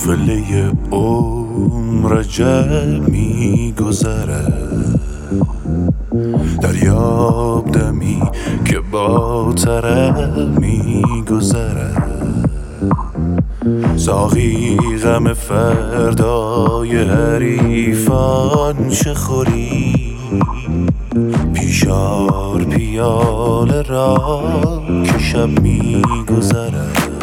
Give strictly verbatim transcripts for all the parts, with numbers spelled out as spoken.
قافله عمر جب می گذره، دریاب دمی که با طرب می گذره. ساقی غم فردای حریفان چه خوری، پیشار پیاله را که شب می گذره.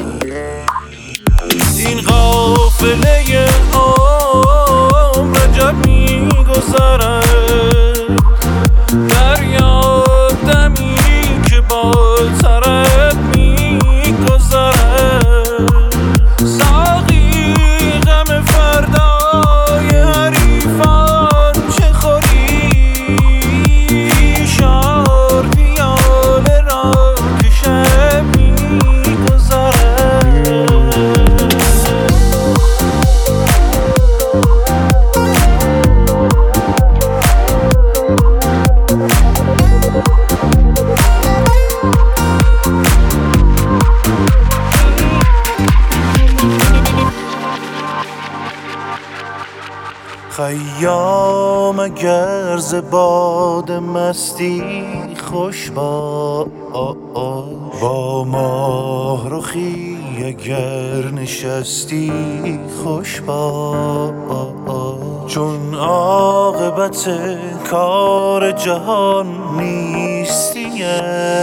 این قافله عمر عجب می گذره، دریاب دمی که با طرب می گذره. ساقی غم فردای حریفان چه خوری، شار پیاله را که شب می گذره. خیام اگر ز باد مستی خوش با با ماه رخی اگر نشستی خوش با، چون عاقبت کار جهان نیستیه،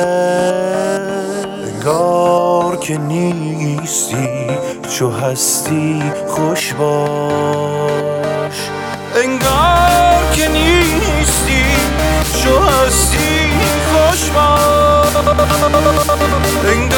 انگار که نیستی چو هستی خوش باش. انگار که نیستی چو هستی خوش باش.